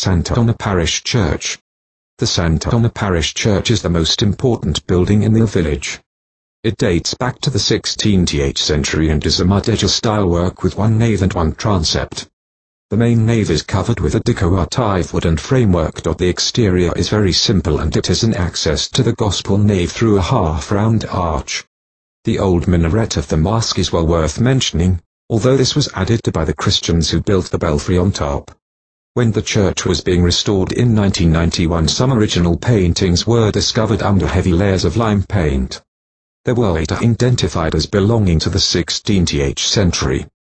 Sant'Anna Parish Church. The Sant'Anna Parish Church is the most important building in the village. It dates back to the 16th century and is a mudéjar-style work with one nave and one transept. The main nave is covered with a decorative wooden framework. The exterior is very simple and it has an access to the Gospel nave through a half-round arch. The old minaret of the mosque is well worth mentioning, although this was added to by the Christians who built the belfry on top. When the church was being restored in 1991, some original paintings were discovered under heavy layers of lime paint. They were later identified as belonging to the 16th century.